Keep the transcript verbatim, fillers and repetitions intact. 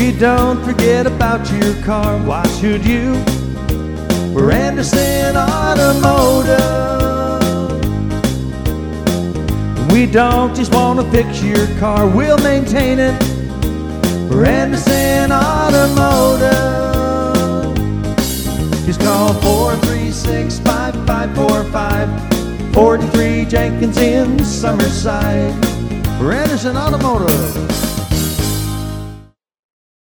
We don't forget about your car. Why should you? We're Anderson Automotive. We don't just want to fix your car, we'll maintain it. We're Anderson Automotive. Just call four three six, five five four five, forty-three Jenkins in Summerside. We're Anderson Automotive.